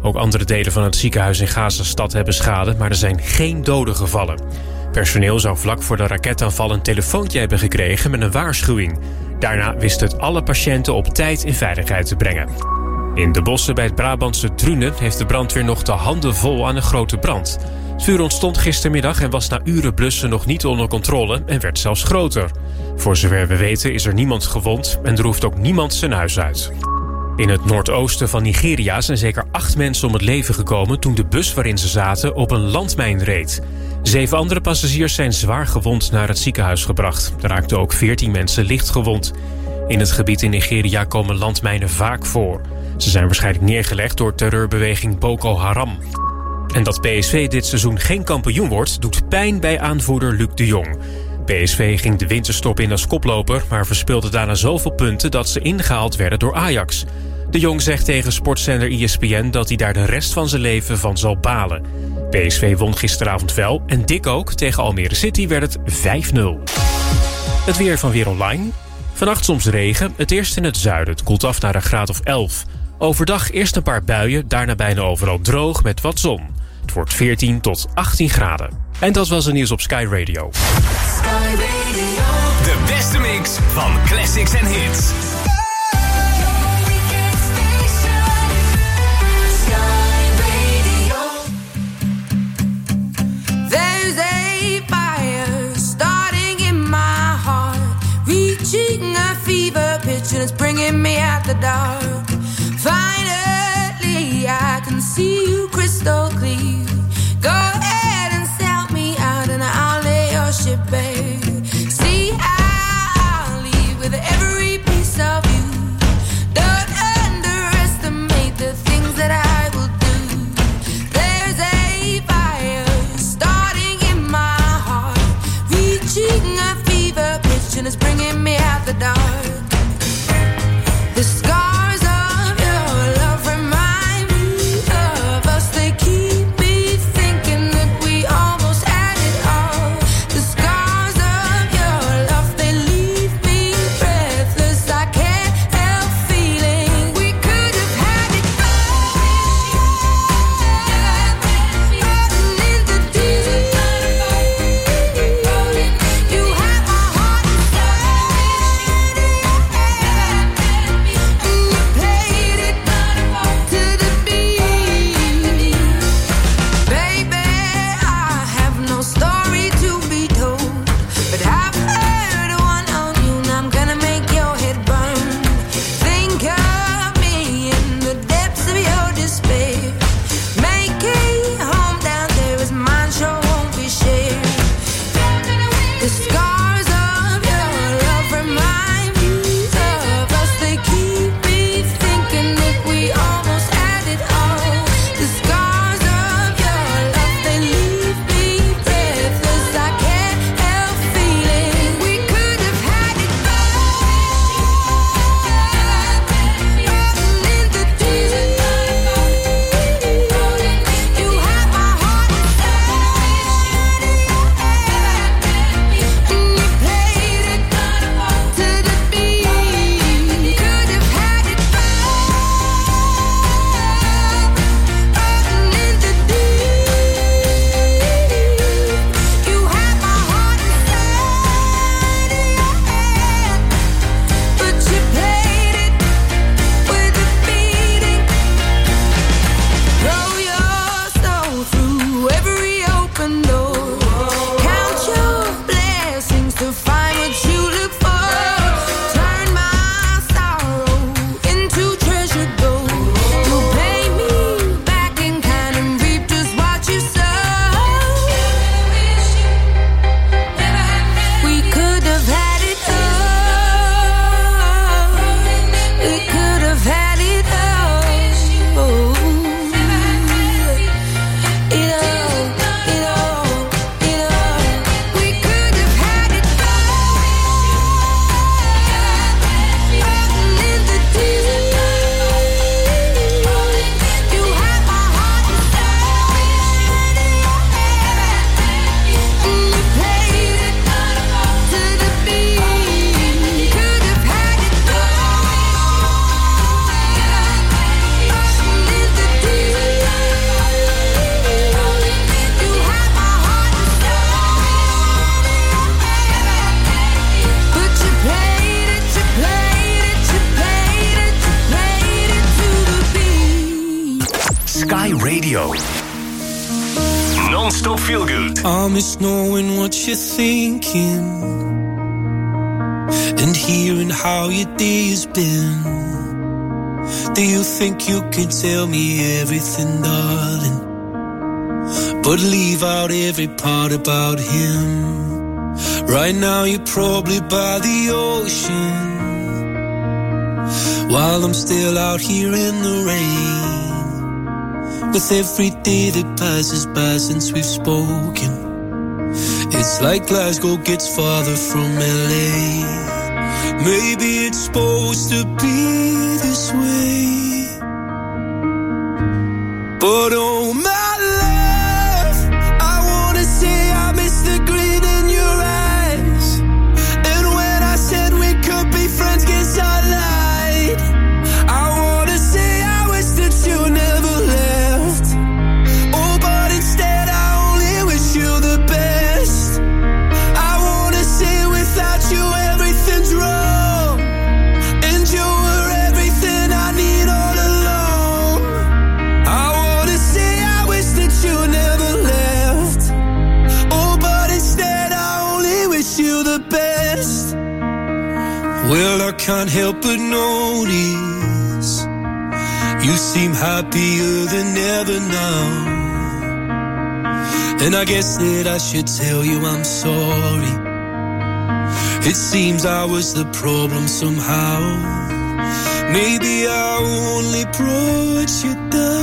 Ook andere delen van het ziekenhuis in Gazastad hebben schade, maar er zijn geen doden gevallen. Personeel zou vlak voor de raketaanval een telefoontje hebben gekregen met een waarschuwing. Daarna wist het alle patiënten op tijd in veiligheid te brengen. In de bossen bij het Brabantse Drunen heeft de brandweer nog de handen vol aan een grote brand. Het vuur ontstond gistermiddag en was na uren blussen nog niet onder controle en werd zelfs groter. Voor zover we weten is er niemand gewond en er hoeft ook niemand zijn huis uit. In het noordoosten van Nigeria zijn zeker 8 mensen om het leven gekomen toen de bus waarin ze zaten op een landmijn reed. 7 andere passagiers zijn zwaar gewond naar het ziekenhuis gebracht. Er raakten ook 14 mensen licht gewond. In het gebied in Nigeria komen landmijnen vaak voor. Ze zijn waarschijnlijk neergelegd door terreurbeweging Boko Haram. En dat PSV dit seizoen geen kampioen wordt, doet pijn bij aanvoerder Luc de Jong. PSV ging de winterstop in als koploper, maar verspeelde daarna zoveel punten dat ze ingehaald werden door Ajax. De Jong zegt tegen sportzender ESPN dat hij daar de rest van zijn leven van zal balen. PSV won gisteravond wel en dik ook. Tegen Almere City werd het 5-0. Het weer van Weer Online. Vannacht soms regen, het eerst in het zuiden. Het koelt af naar een graad of 11. Overdag eerst een paar buien, daarna bijna overal droog met wat zon. Het wordt 14 tot 18 graden. En dat was het nieuws op Sky Radio. Sky Radio. De beste mix van classics en hits. There's a fire starting in my heart, reaching a fever pitch and it's bringing me out the dark. Finally, I can see you crystal clear. Go ahead and sell me out and I'll lay your ship bare. See, I'll leave with every piece of you. Don't underestimate the things that I will do. There's a fire starting in my heart, reaching a fever pitch and it's bringing me out the dark. The scars Sky Radio. Non-stop feel good. I miss knowing what you're thinking and hearing how your day has been. Do you think you can tell me everything, darling, but leave out every part about him? Right now you're probably by the ocean, while I'm still out here in the rain. With every day that passes by since we've spoken, it's like Glasgow gets farther from LA. Maybe it's supposed to be this way, but oh my love, I wanna say I miss the grin in your eyes. And when I said we could be friends, guess I lied. I wanna say I wish that you never left. Oh, but instead I only wish you the best. I wanna say without you everything's wrong, and you were everything I need all along. I wanna say I wish that you never left. Oh, but instead I only wish you the best. Well, I can't help but notice you seem happier than ever now, and I guess that I should tell you I'm sorry. It seems I was the problem somehow. Maybe I only brought you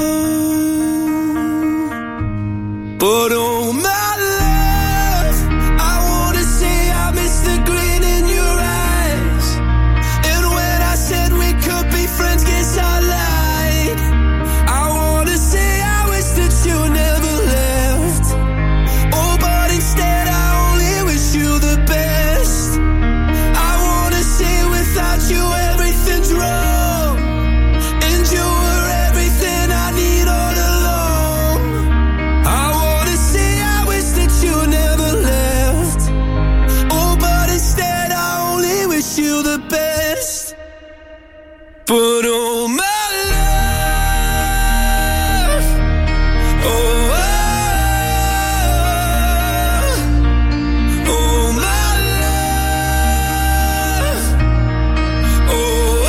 down, but oh my love, I wanna say I miss the grin in your eyes. And when I said we could be friends, guess I lied. I wanna say I wish that you never left. Oh, but instead I only wish you the best. I wanna say without you everything's wrong, and you were everything I need all along. I wanna say I wish that you never left. Oh, but instead I only wish you the best. But oh my love, oh, oh my love, oh,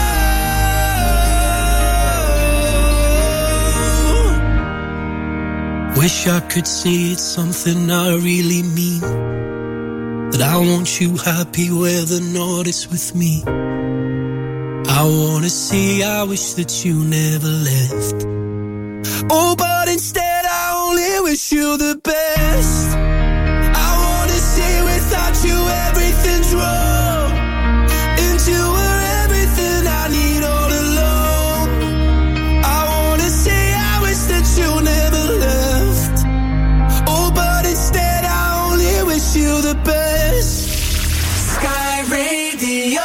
wish I could say it's something I really mean, that I want you happy where the north is with me. I wanna say I wish that you never left. Oh, but instead I only wish you the best. I wanna say without you everything's wrong, and you were everything I need all along. I wanna say I wish that you never left. Oh, but instead I only wish you the best. Sky Radio.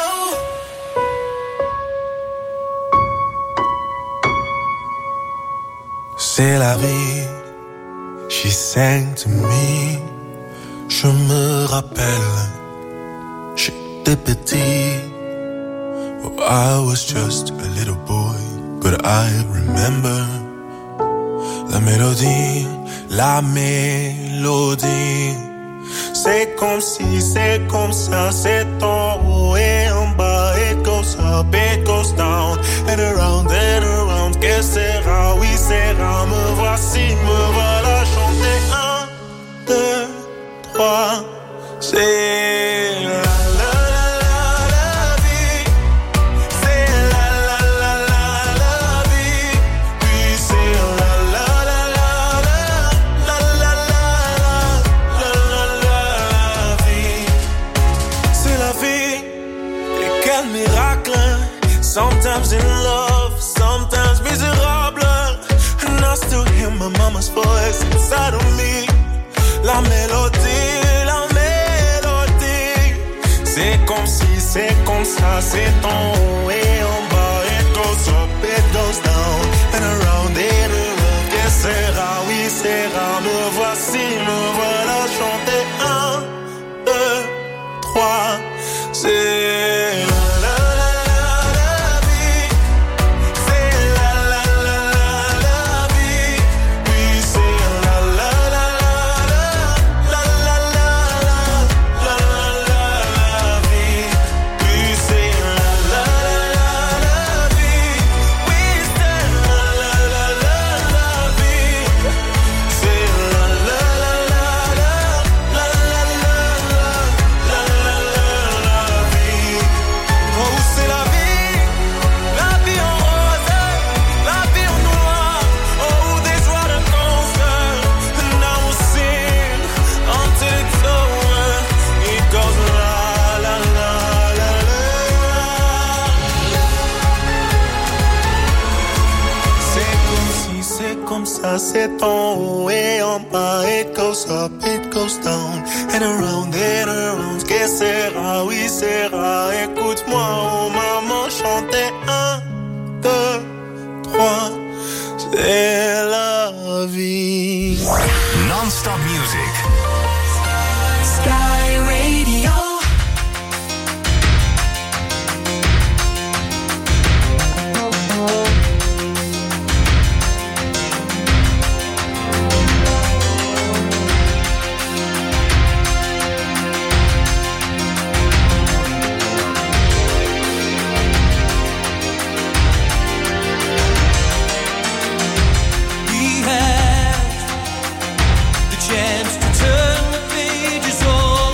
C'est la vie, she sang to me. Je me rappelle, j'étais petit. Oh, I was just a little boy, but I remember la mélodie, la mélodie. C'est comme si, c'est comme ça, c'est en haut et en bas. It goes up, it goes down, and around, que sera, oui sera. Me voici, me voilà chanter 1, 2, 3. C'est la la la la la vie. C'est la la la la la vie. Puis c'est la la la la la la la la la la vie. C'est la vie. Et quel miracle. Sometimes in love, sometimes miserable. And I still hear my mama's voice inside of me. La mélodie, la mélodie. C'est comme si, c'est comme ça, c'est en haut et en bas. It goes up, it goes down, and around it around. Que sera, oui sera. Me voici, me voilà chanter 1, 2, 3. C'est la la la la vie. C'est la la la la la vie. comme ça, c'est en haut et en bas. It goes up, it goes down, and around, que sera, oui sera. Écoute-moi, oh maman, chanter 1, 2, 3, c'est la vie. Non-stop music. Sky Radio. Chance to turn the pages on.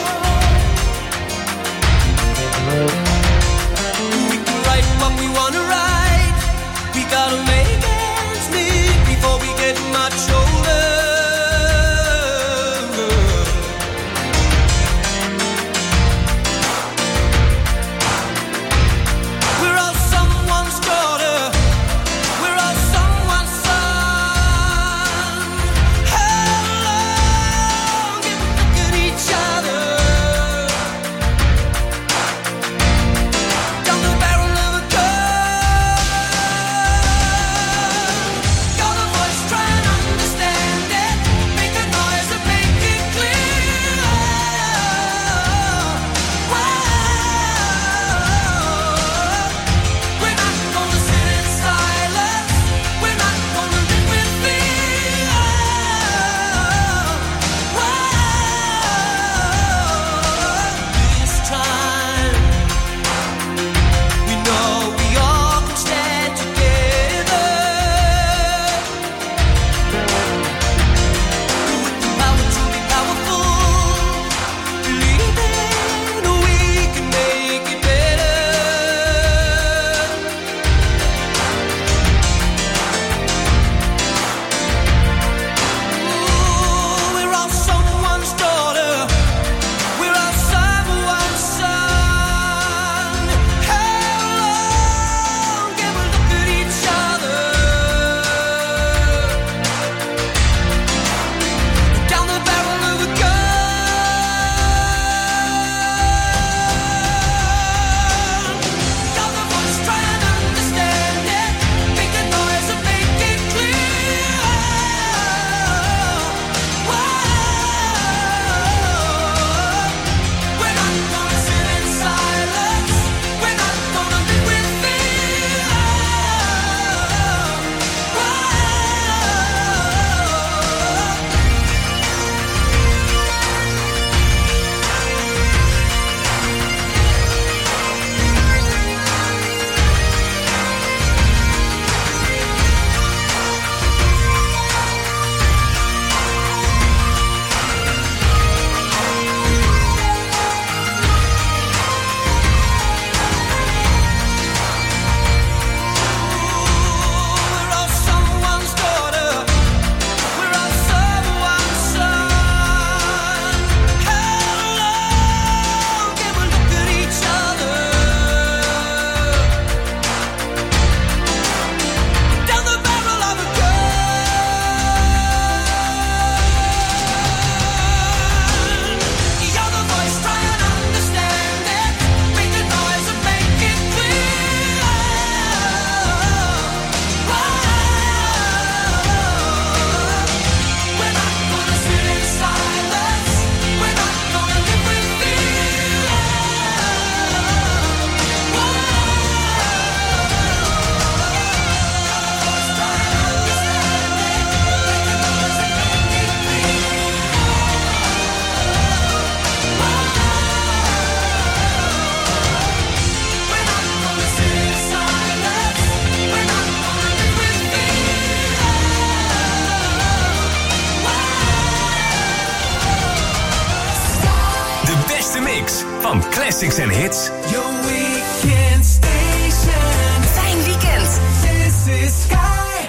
van classics en hits. Your weekend station. Fijn weekend. This is Sky.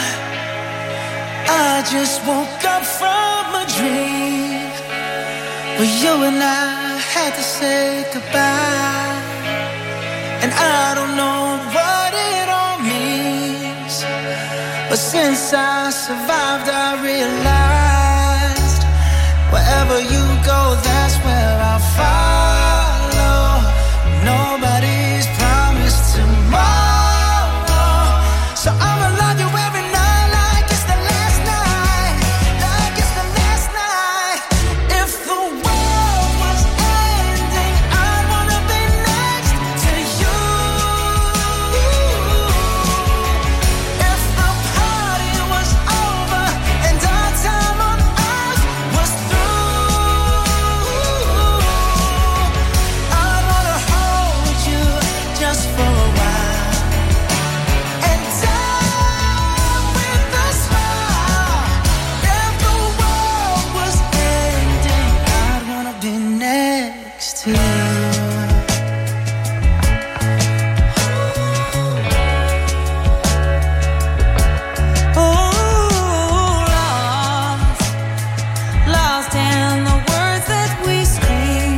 I just woke up from a dream Well, you and I had to say goodbye, and I don't know what it all means, but since I survived I realized wherever you go, that's where I'll follow. Nobody's promised tomorrow, so I'ma love you every night like it's the last night, like it's the last night. If the world was ending, I'd wanna be next to you. If the party was over and our time on earth was through, I'd wanna hold you just for a while and die with a smile. If the world was ending, I'd wanna be next to you. Lost in the words that we scream.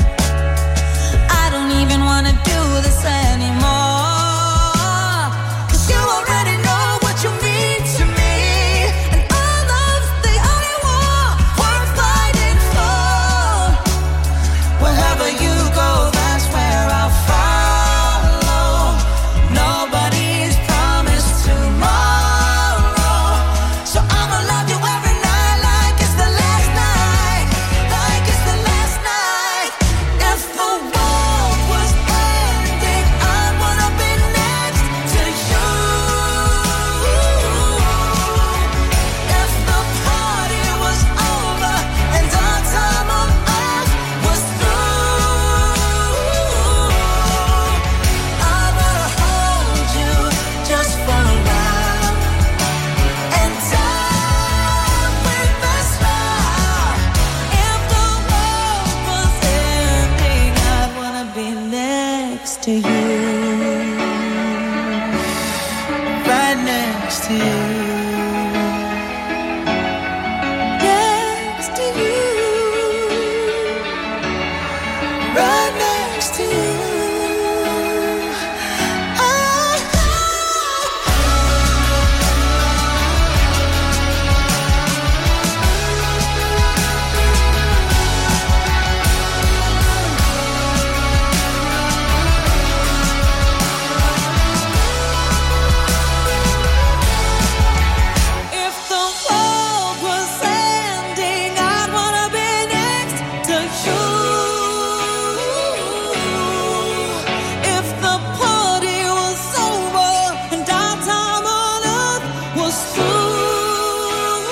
I don't even wanna do this anymore, 'cause you already know what you mean to me, and our love's the only war worth fighting for. Wherever you go, that's where I'll follow. Nobody's promised tomorrow, so I'ma love you every night like it's the last night, like it's the last night. If the world was ending, I'd wanna be next to you. If the party was over and our time on earth was through, I'd wanna hold you just for a while and die with a smile. If the world was ending, I'd wanna be next to you, right next to you, next to you, right next to you. If the world was ending, I'd wanna be next to you. If the party was over and our time on earth was through,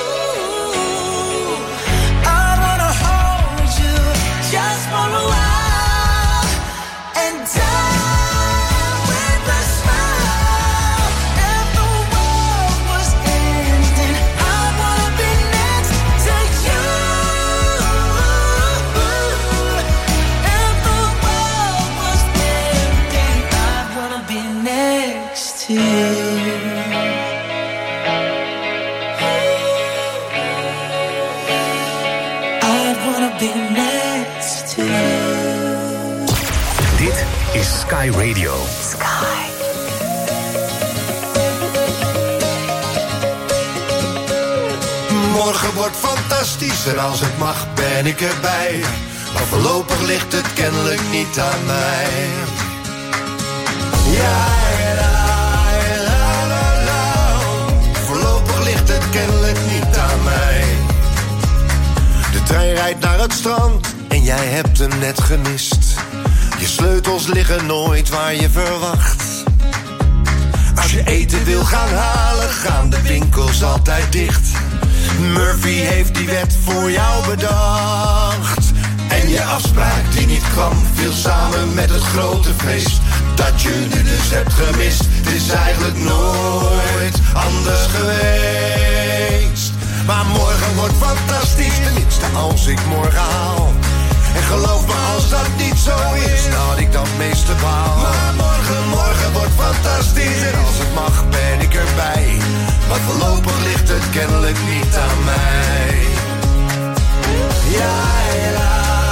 I'd wanna hold you just for a while and die with a smile. If the world was ending, I'd wanna be next to you. If the world was ending, I'd wanna be next to you. I'd wanna be next to you. Dit is Sky Radio. Morgen wordt fantastisch en als het mag ben ik erbij. Maar voorlopig ligt het kennelijk niet aan mij. Ja, la, la, la. Voorlopig ligt het kennelijk niet aan mij. De trein rijdt naar het strand en jij hebt hem net gemist. Je sleutels liggen nooit waar je verwacht. Als je eten wil gaan halen, gaan de winkels altijd dicht. Murphy heeft die wet voor jou bedacht. En je afspraak die niet kwam, viel samen met het grote feest dat je nu dus hebt gemist. Het is eigenlijk nooit anders geweest. Maar morgen wordt fantastisch, tenminste als ik morgen haal. En geloof me, als dat niet zo is, dan had ik dat meeste baal. Maar morgen wordt fantastisch en als het mag ben ik erbij. Maar voorlopig ligt het kennelijk niet aan mij. Ja, ja.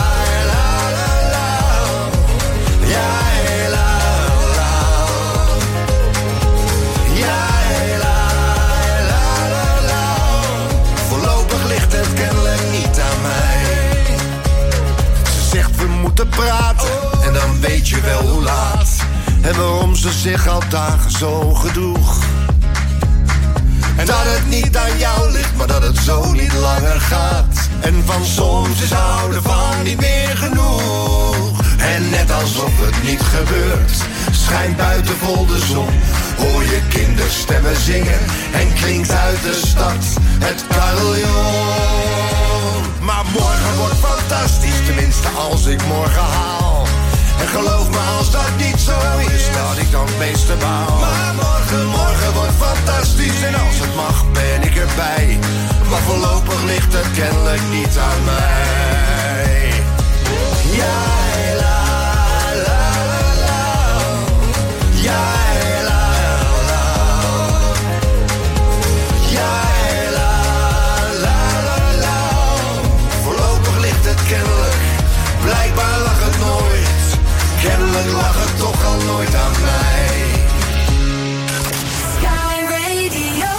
te praten. En dan weet je wel hoe laat. En waarom ze zich al dagen zo gedroeg. En dat het niet aan jou ligt, maar dat het zo niet langer gaat. En van soms is houden van niet meer genoeg. En net alsof het niet gebeurt, schijnt buiten vol de zon. Hoor je kinderstemmen zingen en klinkt uit de stad het carillon. Maar morgen wordt fantastisch, tenminste als ik morgen haal. En geloof me als dat niet zo is, dat ik dan het meeste baal. Maar morgen wordt fantastisch en als het mag ben ik erbij. Maar voorlopig ligt het kennelijk niet aan mij. Ja, la la la la. Ja, la la. Ja, la la la la. Voorlopig ligt het kennelijk, blijkbaar lag het nooit. Kennelijk lag het toch al nooit aan mij. Sky Radio.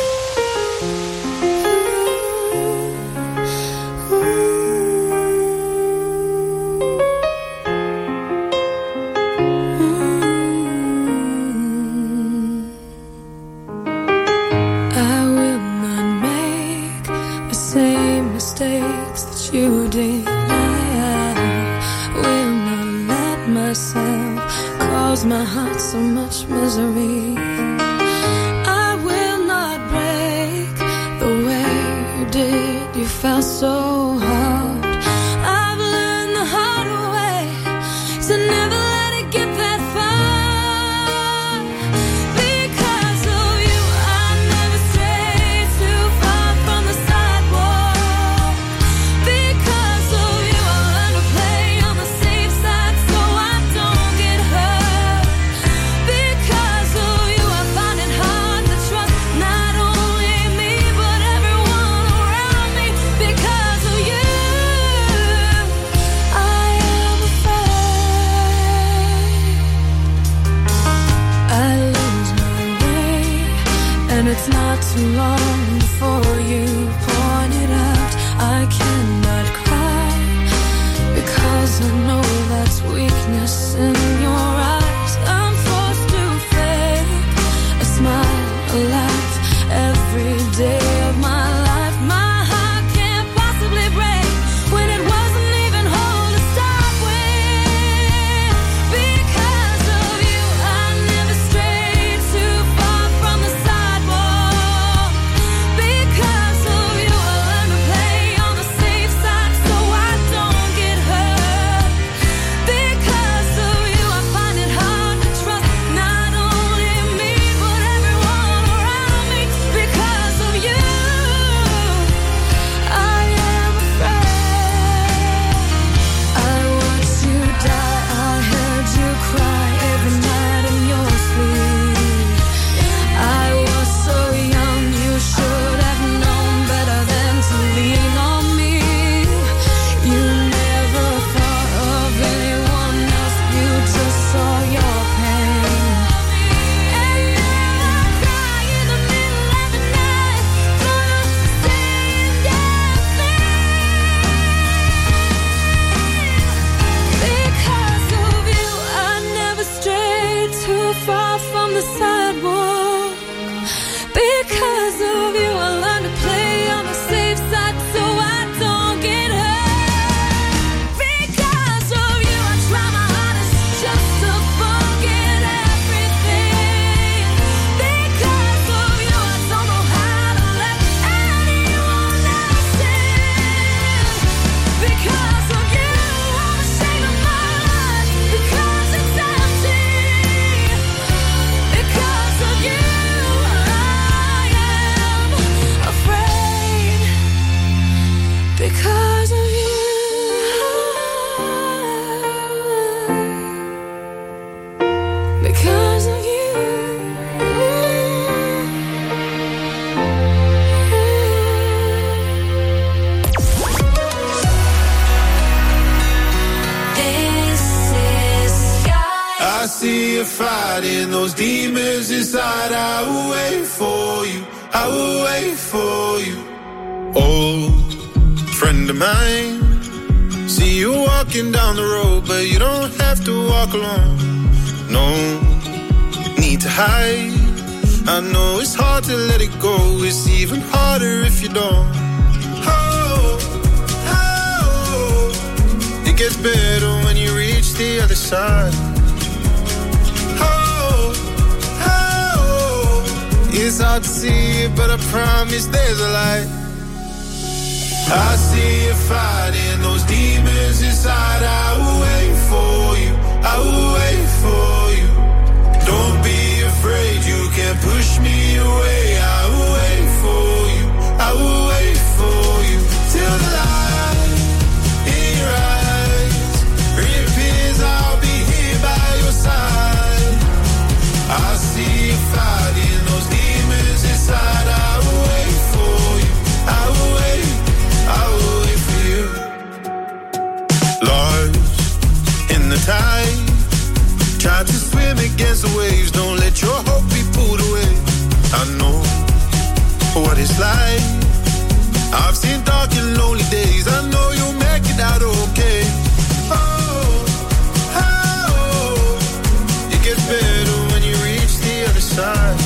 I will not make the same mistakes that you did. Myself cause my heart so much misery. I will not break the way you did. You felt so hard. I've learned the hard way to never let it get that far. Because of you, I never strayed too far from the sidewalk. Because of you, I learned to play on the safe side so I don't get hurt. Because of you, I find it hard to trust not only me but everyone around me. Because of you, I am afraid I lose my way, and it's not too long before you point it out. I cannot cry because I know that's weakness in your eyes. I'm forced to fake a smile, a laugh every day of my life. My heart can't possibly break when it wasn't even whole to start with. Because of you, I never strayed too far from the sidewalk. Because of you, I learned to play on the safe side so I don't get hurt. Because of you, I find it hard to trust not only me but everyone around me. Because of you, I am afraid. I watched you die, I heard you cry every night in your sleep. I was so young, you should have known better than to lean on me. You never thought of anyone else, you just saw your pain. And now I cry in the middle of the night for the same damn thing. Because of you, I never strayed too far from the sidewalk. Because of you, I learned to play on the safe side so I don't get hurt. Because of you, I try my hardest just to forget everything. Because of you, I don't know how to let anyone else in. Because of you, I'm ashamed of my life because it's empty. Because of you, I am afraid. Because of you. Because of you. This is Sky. I see you fighting those demons inside. I will wait for you. I will wait for you. Old friend of mine, see see you walking down the road, but you don't have to walk alone. No need to hide. I know it's hard to let it go. It's even harder if you don't. Oh, oh, it gets better when you reach the other side. Oh, oh, it's hard to see it, but I promise there's a light. I see you fighting those demons inside. I will wait for you. I will wait for you. Don't be afraid, you can't push me away. I will wait for you. I will wait for you till the light in your eyes reappears. I'll be here by your side. I see you fighting those demons inside. I will wait for you. I will wait. I will wait for you. Lost in the tide, try to swim against the waves. Don't let your hope be pulled away. I know what it's like. I've seen dark and lonely days. I know you'll make it out okay. Oh, oh, it gets better when you reach the other side.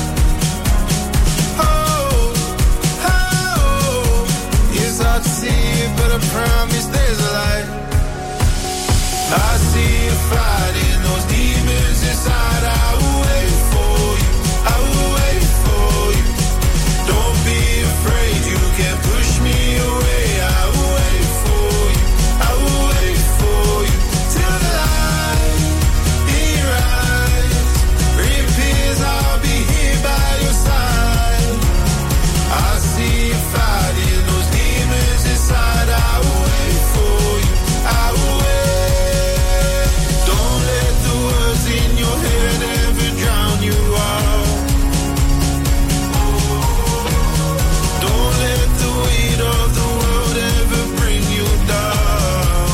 Hard to see it, but I promise there's a light. I see you fighting those demons inside. I will wait for you. I will wait for you. Don't be afraid, you can't push me away. I will wait for you. I will wait for you till the light in your eyes reappears. I'll be here by your side. I see you fighting those demons inside. I will wait for you. I will wait. Don't let the words in your head ever drown you out. Don't let the weight of the world ever bring you down.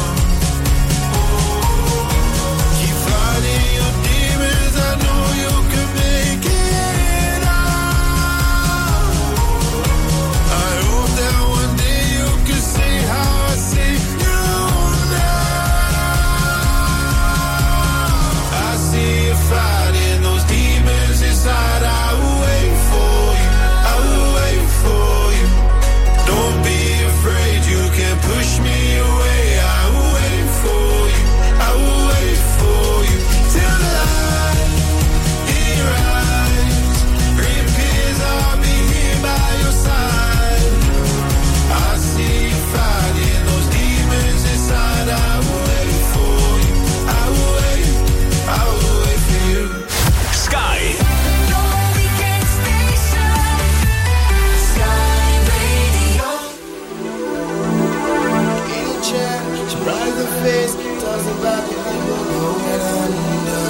Keep fighting your demons. I know you can make it out. I hope that one day you can see how I see you now. I see you fighting those demons inside. I will wait for you. I will wait for you. Don't be afraid, you can't push me away. I will wait for you. I will wait for you till the light in your eyes reappears. I'll be here by your side. I see you fighting those demons inside. I will wait for you. I will wait. I will wait for you. Sky. Your weekend station, Sky Radio. In a chair, she bright the face, tells about the people going under.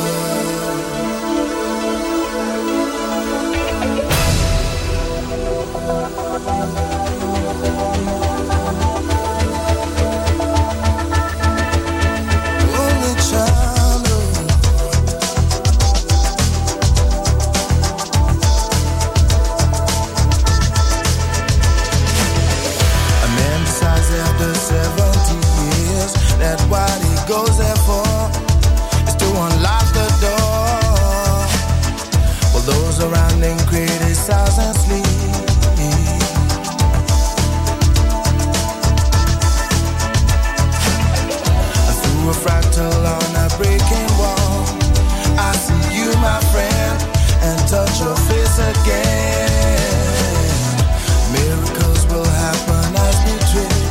Only child, a man decides after 70 years that what he goes there for is to unlock the door. While those around him criticize and sleep. Through a fractal on a breaking wall, I see you, my friend, and touch your face again. Miracles will happen as we dream.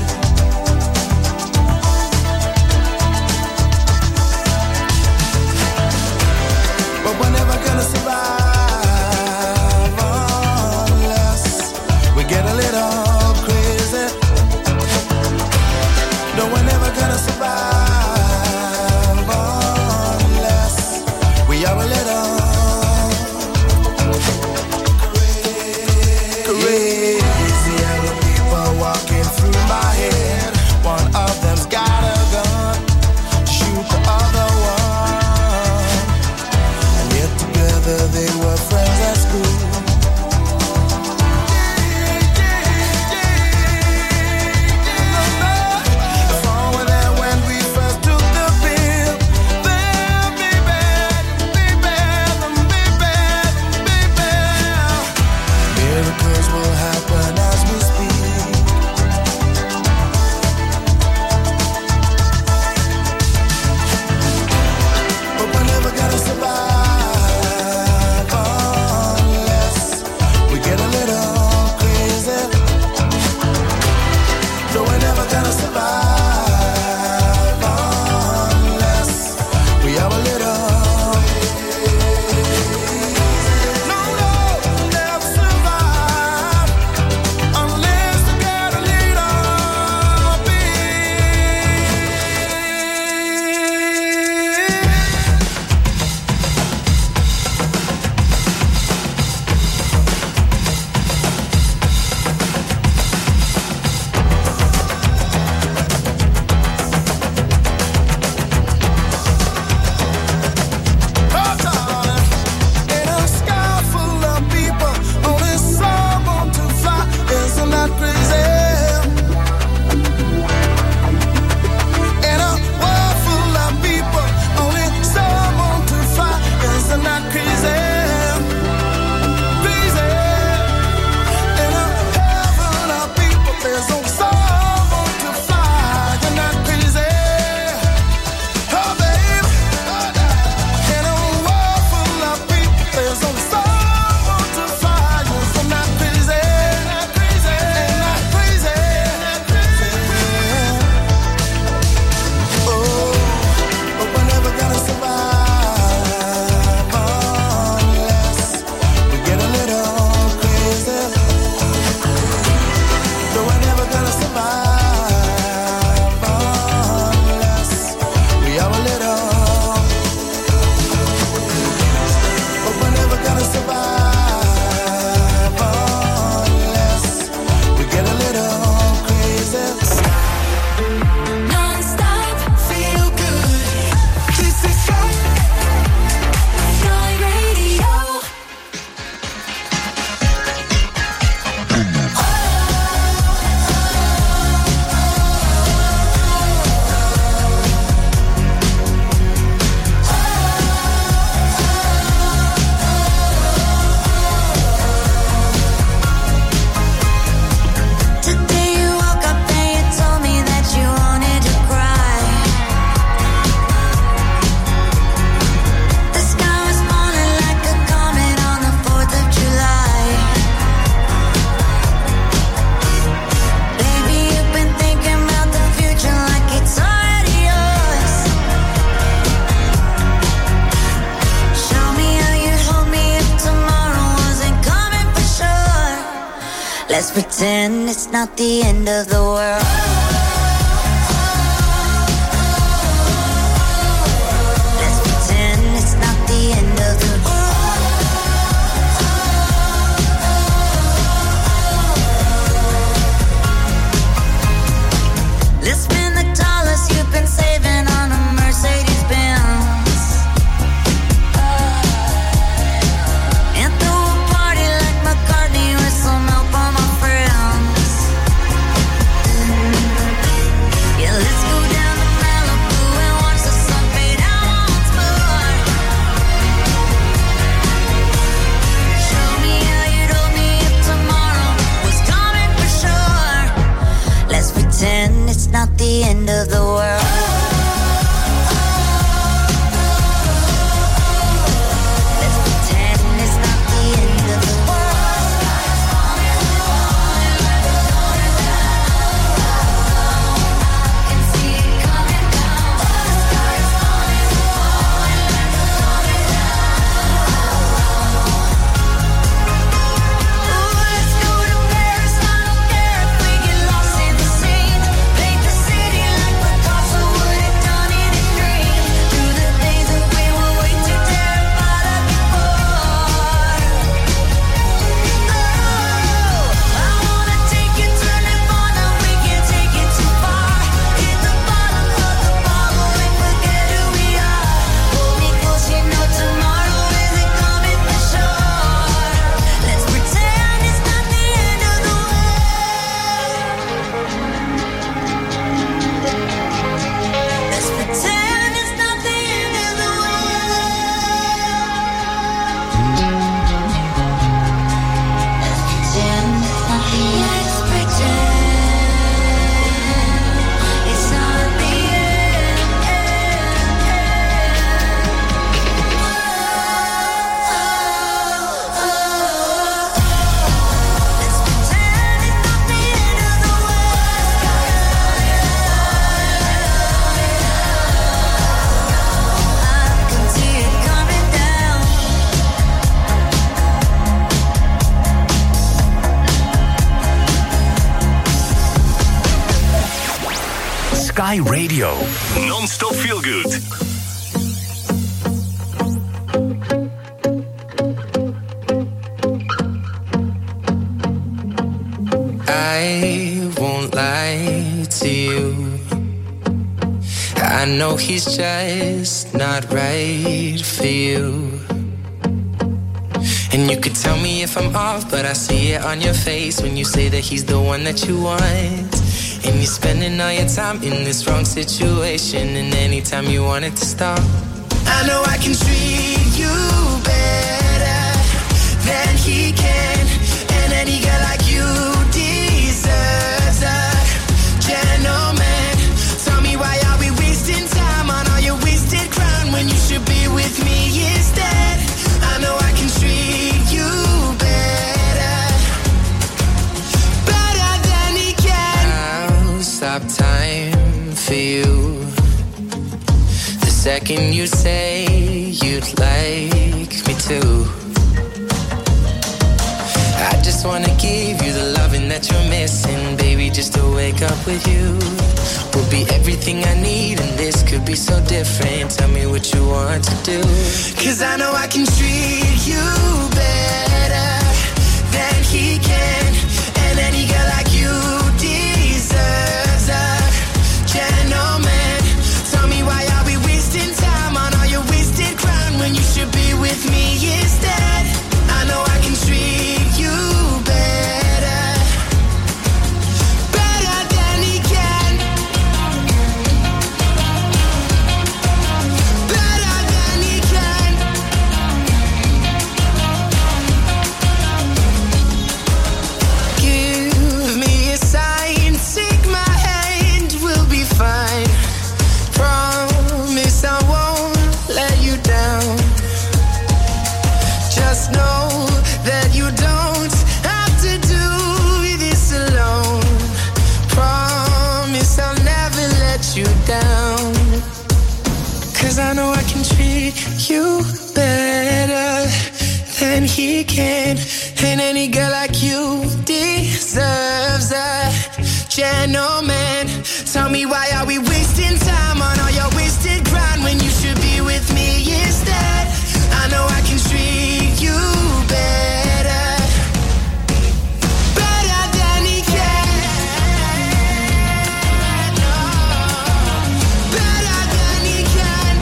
But we're never gonna survive unless we get a little crazy. No, we're never gonna survive unless we are a little pretend it's not the end of the world. Let's pretend it's not the end of the world. Let's spend the dollars you've been saving on a Mercedes-Benz and throw a party like McCartney with some help on my friends. Yeah, let's go down to Malibu and watch the sun fade out once more. Show me how you told me if tomorrow was coming for sure. Let's pretend it's not the end of the world. Let's pretend it's not the end of the world. I can see it coming down. The sky is falling, falling down. Ooh, let's go to Paris. I don't care if we get lost in the scene. Paint the city like Picasso would have done in his dream. Do the things that we were way too terrified of before. Oh, I wanna take you, turn it on, and we can't take it too far. Hit the bottom of the bottle and forget who we are. Hold me close, you know tomorrow isn't coming for sure. Let's pretend it's not the end of the world. Let's pretend it's not the end of the Sky Radio. Non-stop feel good. I won't lie to you. I know he's just not right for you. And you could tell me if I'm off, but I see it on your face when you say that he's the one that you want. And you're spending all your time in this wrong situation, and anytime you want it to stop, I know I can treat you better than he can. And any girl like you deserves a gentleman. Tell me, why are we wasting time on all your wasted crown when you should be with me instead? I know I can treat you better, better than he can. I'll stop time for you the second you say you'd like me to. I just wanna give you the loving that you're missing, baby, just to wake up with you will be everything I need, and this could be so different. Tell me what you want to do, 'cause I know I can treat you better than he can. And any girl like you deserves a gentleman. Tell me, why are we wasting time on all your wasted crown when you should be with me instead? I know I can treat you better, better than he can, better than he can. Give me a sign, take my hand, we'll be fine. Promise I won't let you down. Just know that you don't have to do this alone. Promise I'll never let you down, 'cause I know I can treat you better and he can. And any girl like you deserves a gentleman. Tell me, why are we wasting time on all your wasted grind when you should be with me instead? I know I can treat you better, better than he can. Better than he can.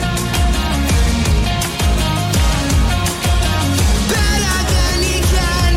Better than he can.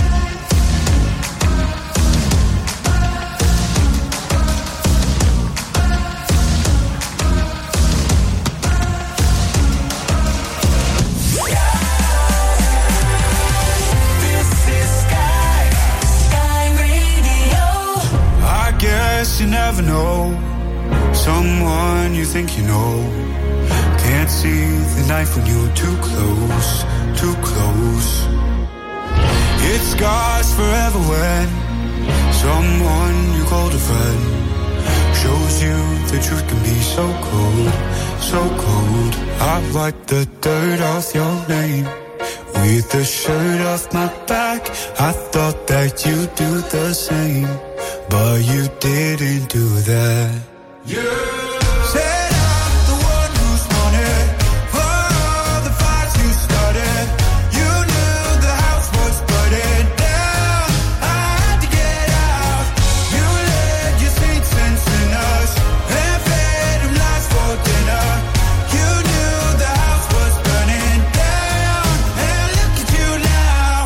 You never know someone you think you know. Can't see the knife when you're too close, too close. It scars forever when someone you called a friend shows you the truth can be so cold, so cold. I wipe the dirt off your name with the shirt off my back. I thought that you'd do the same, but you didn't do that. You said I'm the one who's wanted for all the fights you started. You knew the house was burning down. I had to get out. You led your sweet sense in us and fed them lies for dinner. You knew the house was burning down, and look at you now.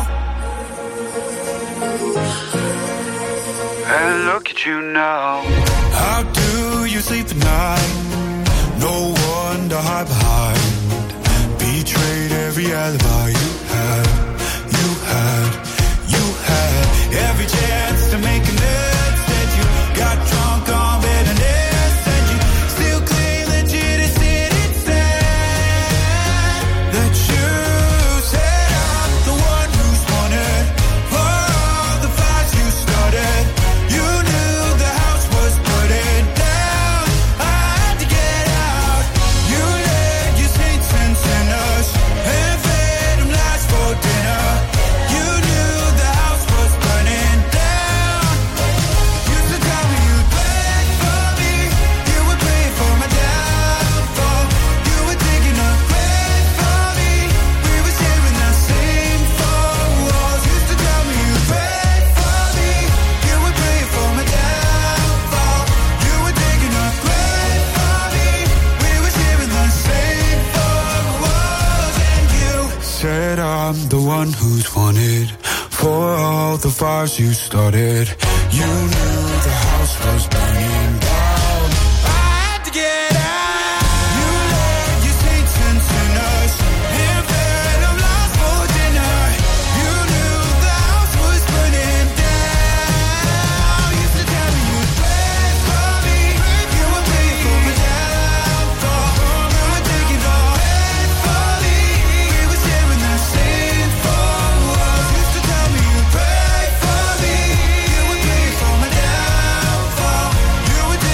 And look at you now. How do you sleep at night? No one to hide behind. Betrayed every alibi you had. You had, you had every chance to make amends. Said you got drunk on bitterness, and you still claim that you just didn't stand. That you said I'm the one who's wanted for all the fights you started. You knew the house was burning down. I had to get out. You led your saints and sinners and fed them lies for dinner. You knew the house was burning down. Used to tell me you'd pray for me. You would pray for my downfall. You were digging a grave for me. We were sharing the same four walls. Used to tell me you'd pray for me. You would pray for my downfall. You were digging a grave for me. We were sharing the same four walls. And you said I'm the one who's wanted for all the fires you started. You knew the house was burning down. I had to get out. You led your saints and sinners and fed them lies for dinner. You knew the house was burning down. Used to tell me you'd pray for me. You would pray for my downfall. You were taking all head for me. We were sharing the same four walls. Used to tell me you'd pray for me. You would pray for my downfall. You were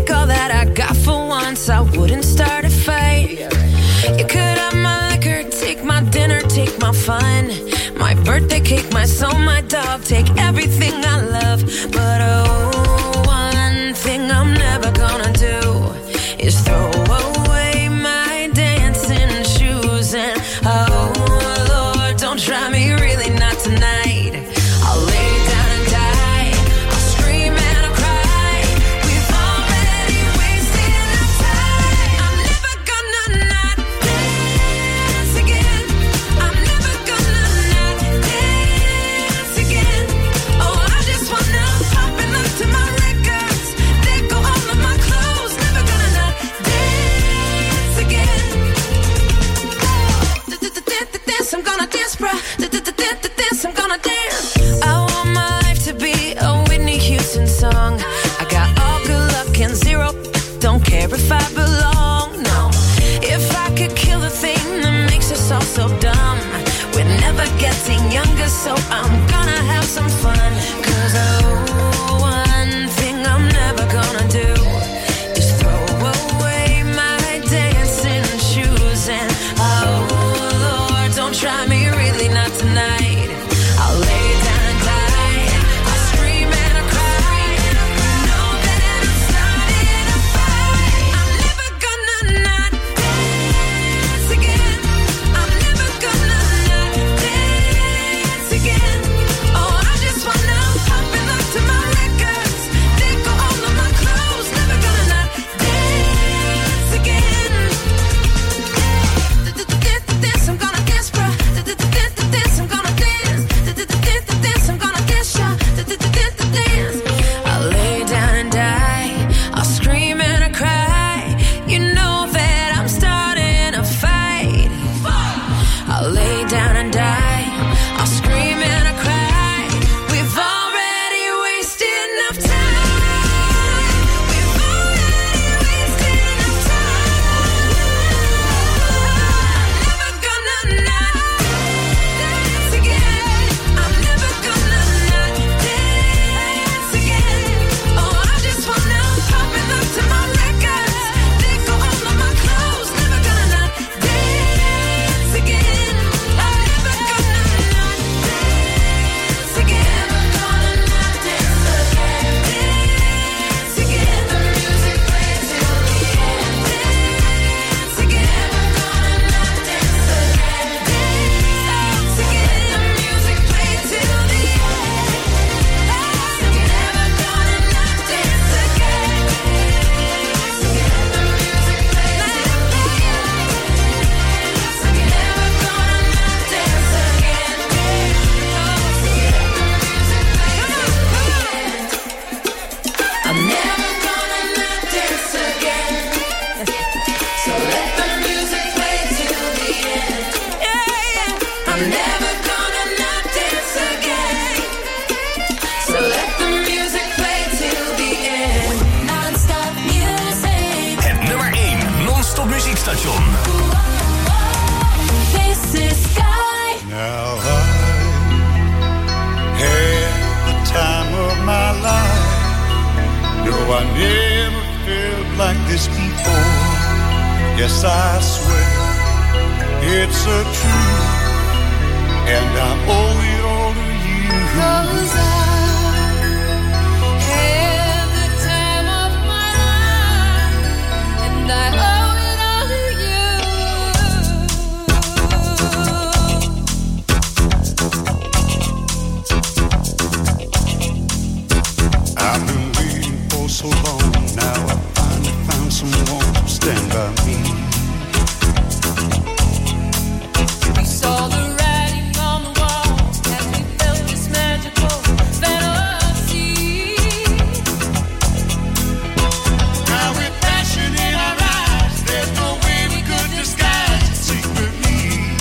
take all that I got for once, I wouldn't start a fight. You could have my liquor, take my dinner, take my fun, my birthday cake, my soul, my dog, take everything I love. But oh, one thing I'm never gonna do is throw away my dancing shoes. And oh Lord, don't try me, really not tonight. I'll lay down and die, I'll scream and I'll cry. We've already wasted enough time. I'm never gonna not dance again. I'm never gonna not dance again. Oh, I just wanna pop and look to my records, let go all of my clothes. Never gonna not dance again. Dance, I'm gonna dance, bruh. Dance, I'm gonna dance. I want my life to be a Whitney Houston song. I got all good luck and zero, don't care if I belong, no. If I could kill the thing that makes us all so dumb, we're never getting younger, so I'm gonna have some fun. 'Cause oh, one thing I'm never gonna do is throw away my dancing shoes. And oh Lord, don't try me, really not tonight. I'll lay down and die, I'll scream and I'll cry. You know that I'm starting a fight. I'm never gonna not dance again. I'm never gonna not dance again. Oh, I just wanna pop and look to my records, let go all of my clothes. Never gonna not dance again. Dance, I'm gonna dance, bruh. Dance, I'm gonna dance. Dance, I'm gonna dance, y'all. Dance. I'll lay down and die, I'll scream and I cry. You know that I'm starting a fight. I'll lay down and die, I'll scream and I cry. We've already wasted enough time. We've already wasted enough time. Never gonna not dance again. I'm never gonna not dance again. Oh, I just wanna pop and look to my records, let go all of my clothes. Never gonna not dance again. I'm never gonna not dance again. Never gonna not dance again. Dance again. The music plays till the end. Dance again. Never gonna not dance again. Dance again. The music plays till the end. Never gonna not dance again. Dance again. The music plays till the end. Never gonna not dance again. I'm never gonna not dance again. So let the music play till the end. I'm never gonna not dance again. So let the music play till the end. Non-stop music. Het nummer 1 non-stop muziekstation. This is Sky. Now I had the time of my life. No, I never felt like this before. Yes, I swear it's a truth, and I owe it all to you. 'Cause I had the time of my life, and I owe it all to you. I've been waiting for so long. Now I finally found someone to stand by me. We saw the writing on the wall as we felt this magical fantasy. Now with passion in our eyes, there's no way we could disguise it secretly.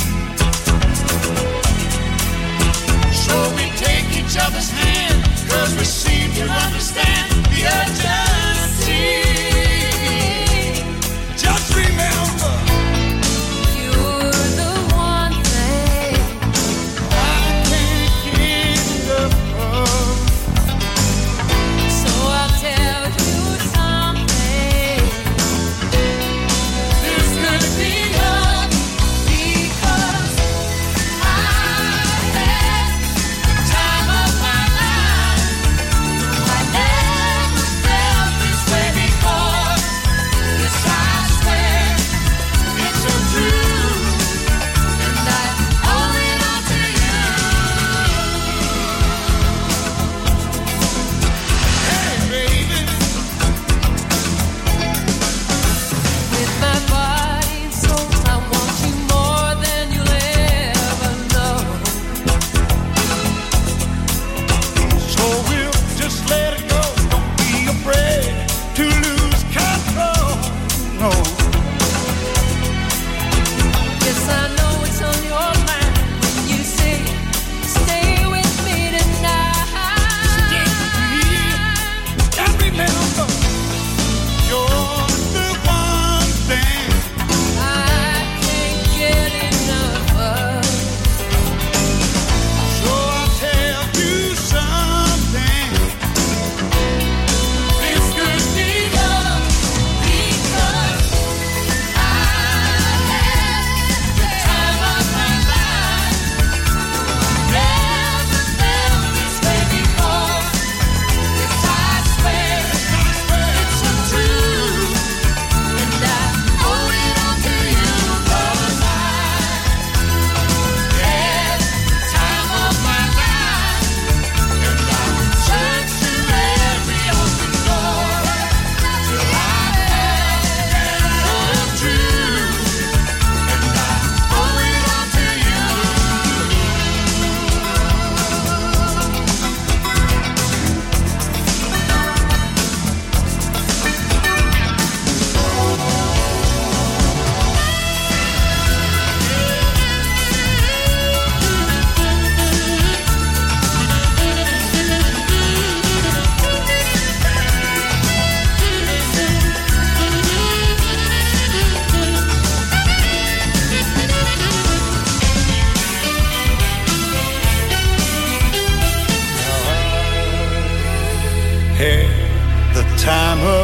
So we take each other's hand, 'cause we seem to understand the urgency. Just remember, You're the one thing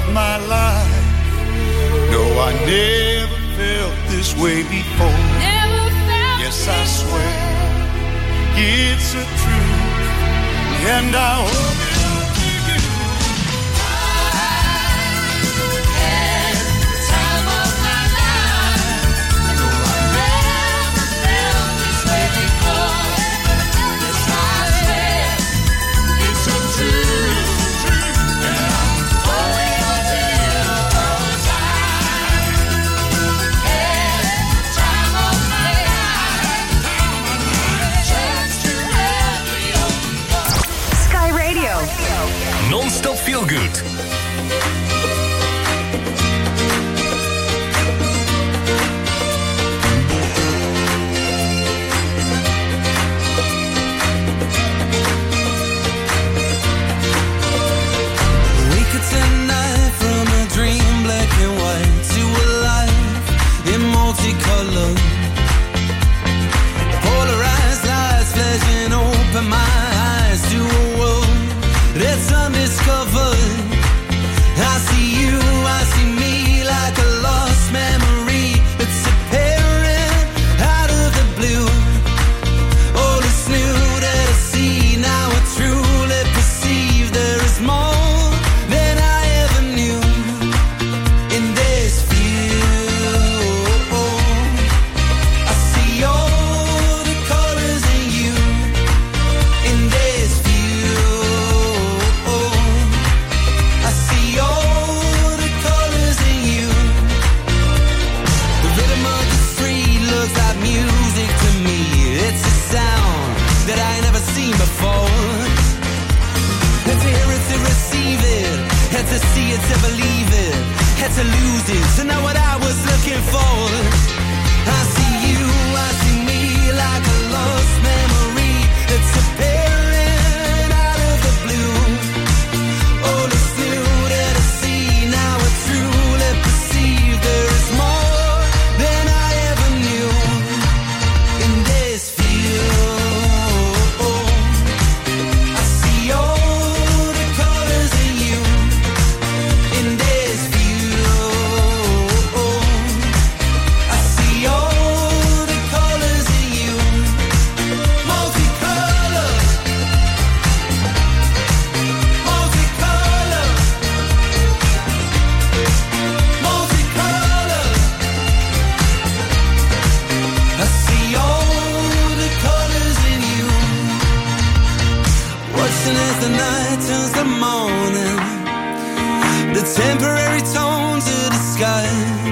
of my life. No, I never felt this way before. Never felt yes, I swear it's a truth, and I hope it'll be you. I had the time of my life. No, I never felt this way before. Yes, I swear it's a truth, and I'm holding on to you all the time. Had the time of my life. Chance to have you. Sky Radio. Non-stop feel good. Wake up tonight from a dream, black and white, to a life in multicolor. Polarized lights flashing open my eyes to a world that's undiscovered. I see you, I see me like a lost memory that's appearing out of the blue. All is new that I see, now I truly perceive there is more than I ever knew in this view. I see all the colors in you in this view. I see all the colors in you. The rhythm of the street looks like music to me. It's a sound that I ain't never seen before. Had to hear it to receive it, had to see it to believe it, had to lose it to know what I was looking for. I see you, I see me like a lost memory that's appearing out of the blue. All is new that I see, now I truly perceive there is more than I ever knew in this view. I see all the colors in you in this view. I see all the colors in you, multicolor, multicolor, multicolor. I see all the colors in you. Watching as the night turns to morning, the temporary tones of the sky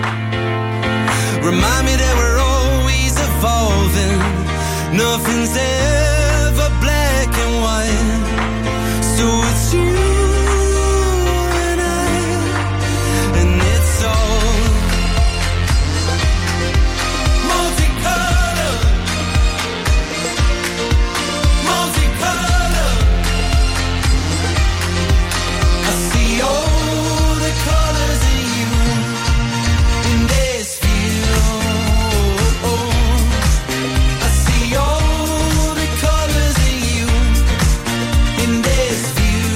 remind me that we're always evolving. Nothing's ever black and white. So it's you and I, and it's all multicolor, multicolor. I see all the colors in you in this view. I see all the colors in you in this view.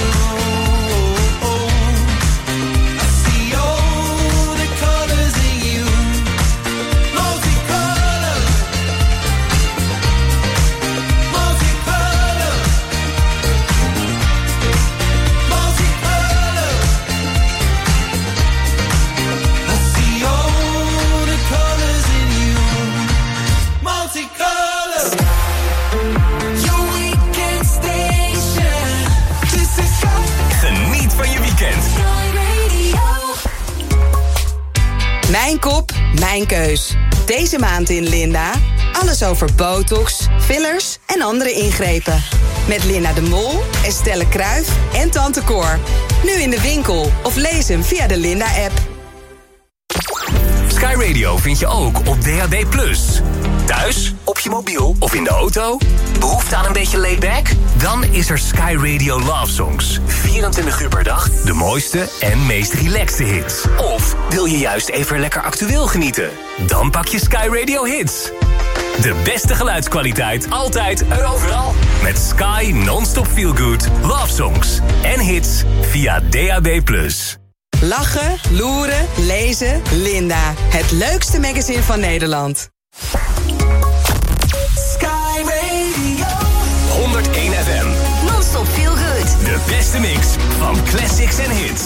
I see all the colors in you, multicolor, multicolor, multicolor. I see all the colors in you, multicolor. Your weekend station. This is Geniet van je weekend. Mijn kop, mijn keus. Deze maand in Linda. Alles over botox, fillers en andere ingrepen. Met Linda de Mol, Estelle Kruijf en Tante Cor. Nu in de winkel of lees hem via de Linda-app. Sky Radio vind je ook op DAB+. Thuis, op je mobiel of in de auto? Behoefte aan een beetje laid-back? Dan is er Sky Radio Love Songs. 24 uur per dag, de mooiste en meest relaxte hits. Of wil je juist even lekker actueel genieten? Dan pak je Sky Radio Hits. De beste geluidskwaliteit, altijd en overal. Met Sky non-stop feel good, love songs en hits via DAB+. Lachen, loeren, lezen, Linda. Het leukste magazine van Nederland. Sky Radio 101 FM. Non-stop feel good. De beste mix van classics en hits.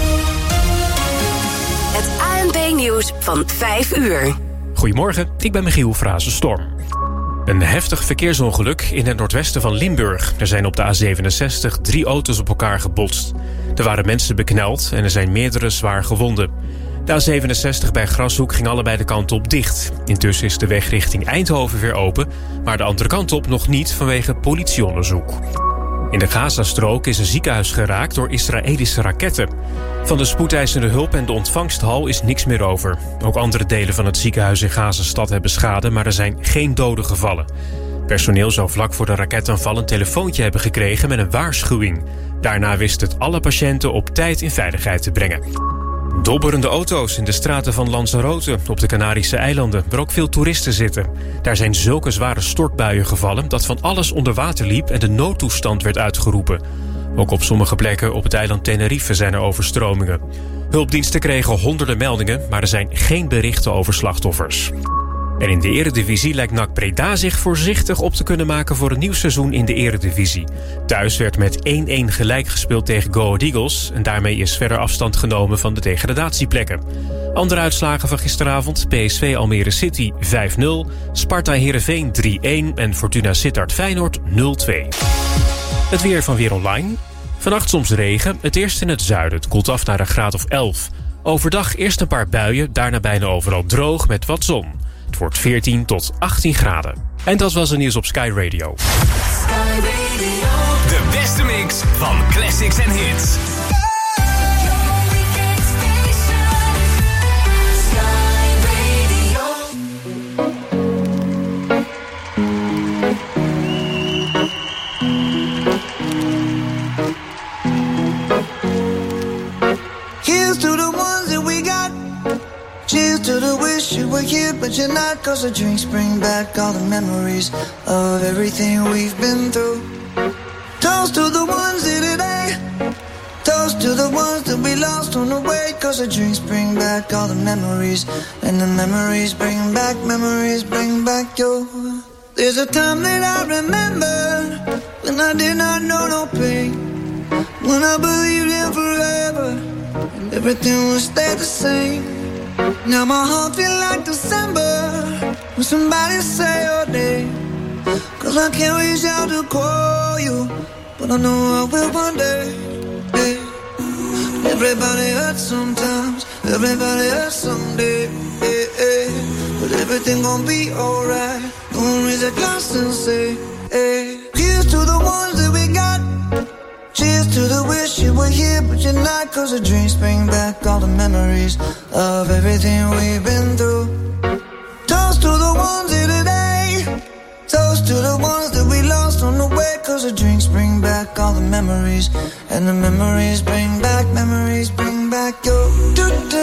Het ANP-nieuws van 5 uur. Goedemorgen, ik ben Michiel Frazenstorm. Een heftig verkeersongeluk in het noordwesten van Limburg. Er zijn op de A67 3 auto's op elkaar gebotst. Er waren mensen bekneld en er zijn meerdere zwaar gewonden. De A67 bij Grashoek ging allebei de kanten op dicht. Intussen is de weg richting Eindhoven weer open, maar de andere kant op nog niet vanwege politieonderzoek. In de Gazastrook is een ziekenhuis geraakt door Israëlische raketten. Van de spoedeisende hulp en de ontvangsthal is niks meer over. Ook andere delen van het ziekenhuis in Gazastad hebben schade, maar er zijn geen doden gevallen. Personeel zou vlak voor de raketaanval een telefoontje hebben gekregen met een waarschuwing. Daarna wist het alle patiënten op tijd in veiligheid te brengen. Dobberende auto's in de straten van Lanzarote op de Canarische eilanden, waar ook veel toeristen zitten. Daar zijn zulke zware stortbuien gevallen dat van alles onder water liep en de noodtoestand werd uitgeroepen. Ook op sommige plekken op het eiland Tenerife zijn er overstromingen. Hulpdiensten kregen honderden meldingen, maar er zijn geen berichten over slachtoffers. En in de Eredivisie lijkt NAC Breda zich voorzichtig op te kunnen maken voor een nieuw seizoen in de Eredivisie. Thuis werd met 1-1 gelijk gespeeld tegen Go Ahead Eagles en daarmee is verder afstand genomen van de degradatieplekken. Andere uitslagen van gisteravond: PSV Almere City 5-0, Sparta Heerenveen 3-1 en Fortuna Sittard Feyenoord 0-2. Het weer van Weer Online. Vannacht soms regen, het eerst in het zuiden. Het koelt af naar een graad of 11. Overdag eerst een paar buien, daarna bijna overal droog met wat zon. Het wordt 14 tot 18 graden. En dat was het nieuws op Sky Radio. De beste mix van classics en hits. Here's to the ones that we got. Cheers to the wish you were here, but you're not. 'Cause the drinks bring back all the memories of everything we've been through. Toast to the ones here today. Toast to the ones that we lost on the way. 'Cause the drinks bring back all the memories. And the memories bring back your. There's a time that I remember when I did not know no pain. When I believed in forever and everything would stay the same. Now my heart feel like December when somebody say your name. 'Cause I can't reach out to call you, but I know I will one day. Hey. Everybody hurts sometimes, everybody hurts someday. Hey, hey. But everything gon' be alright. Gonna raise a glass and say, hey. Here's to the ones that we got. Cheers to the wish you were here, but you're not. 'Cause the dreams bring back all the memories of everything we've been through. Toast to the ones here today. Toast to the ones that we lost on the way. 'Cause the drinks bring back all the memories. And the memories bring back your.